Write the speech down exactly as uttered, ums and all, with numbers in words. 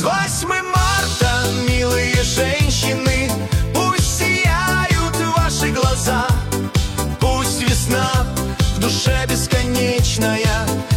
восьмым марта, милые женщины, пусть сияют ваши глаза, пусть весна в душе бесконечная